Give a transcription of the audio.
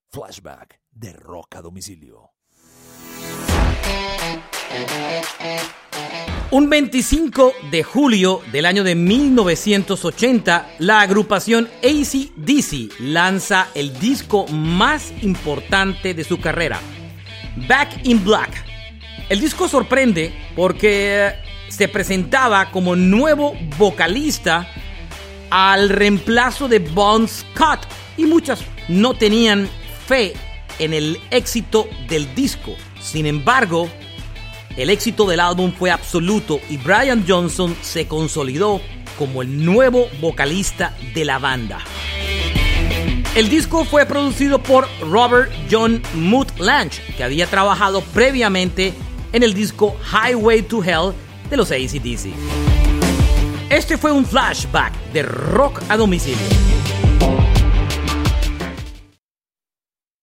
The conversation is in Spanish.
Flashback de Rock a Domicilio. Un 25 de julio del año de 1980, la agrupación AC/DC lanza el disco más importante de su carrera, Back in Black. El disco sorprende porque se presentaba como nuevo vocalista al reemplazo de Bon Scott y muchos no tenían fe en el éxito del disco. Sin embargo, el éxito del álbum fue absoluto y Brian Johnson se consolidó como el nuevo vocalista de la banda. El disco fue producido por Robert John Mutt Lange, que había trabajado previamente en el disco Highway to Hell de los AC/DC. Este fue un flashback de Rock a Domicilio.